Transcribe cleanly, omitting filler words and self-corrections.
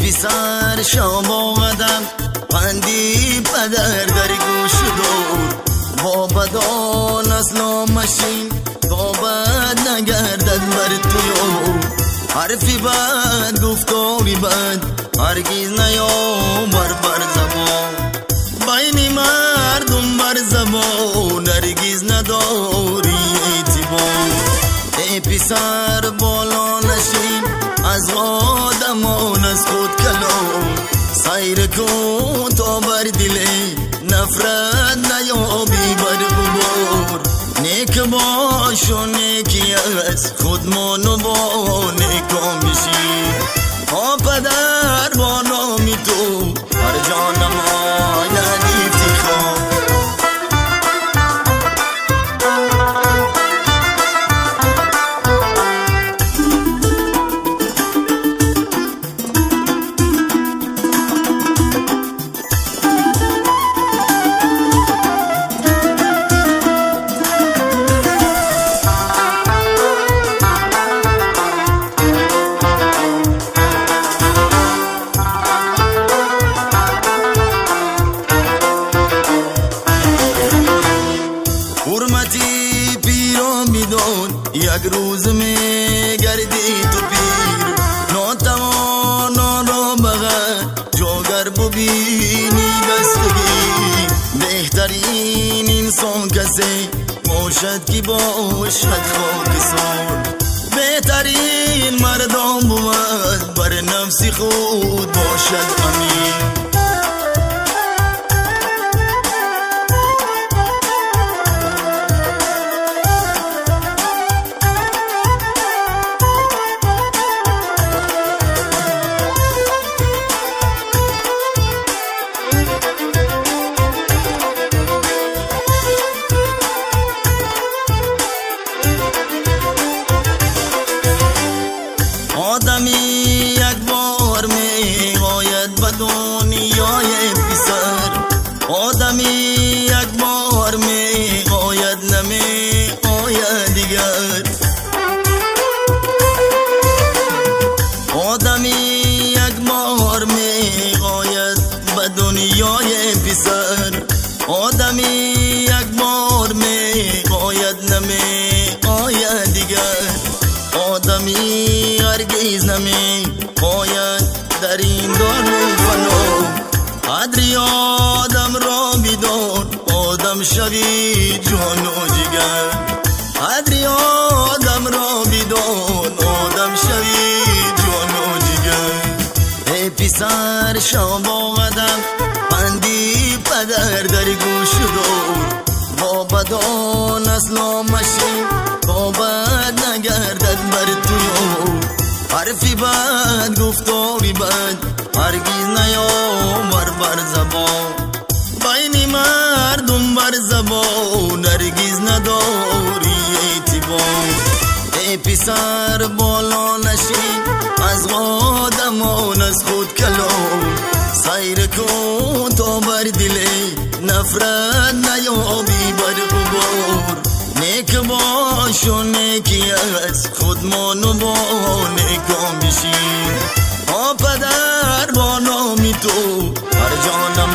پسر شام آمدم پندی پدر در گوش دور با بدان اصلا مشین تا بد نگردد بر تویو حرفی بد گفتاری بد هرگیز نیامر بر زبان بین مردم بر زبان هرگیز نداری اعتبار ای پسر بالا نشین از آدمان از خود کلام سیر کن تا بر دلی نفرت نیابی بر غبار نیک باش و نیکی از خود مانو با نیکان بشی ها پدر با نامی تو هر جانم های ندیفتی خواه حرمتی پیرو میدون یک روز می گردی تو پیر ناتوانا را بغد جاگر ببینی بستگی بهترین انسان کسی باشد که باشد خاکسار بهترین مردم بود بر نفس خود باشد امین آدمی یک بار می آید به دنیای پسر آدمی یک بار می آید نمی آید دیگر آدمی یک بار می آید به دنیای پسر آدمی یک بار می آید نمی آید دیگر آدمی هرگیز نمی باید در این دار فنا قدری آدم را بدان آدم شوی جان و جگر قدری آدم را بدان آدم شوی جان و جگر ای پسر شام آمدم پندی پدر در گوش دور با بدان اصلا مشین تا بد نگردد بر تویو حرفی بد گفتاری بد هرگیز نیامر بر زبان بین مردم بر زبان هرگیز نداری اعتبار ای پسر بالا نشین از آدمان از خود کلام سیر کن تا بر دلی نفرت نیابی بر غبار نیک باش و نیکی از خود مانو با نیکان بشی ها پدر با نامی تو هر جانم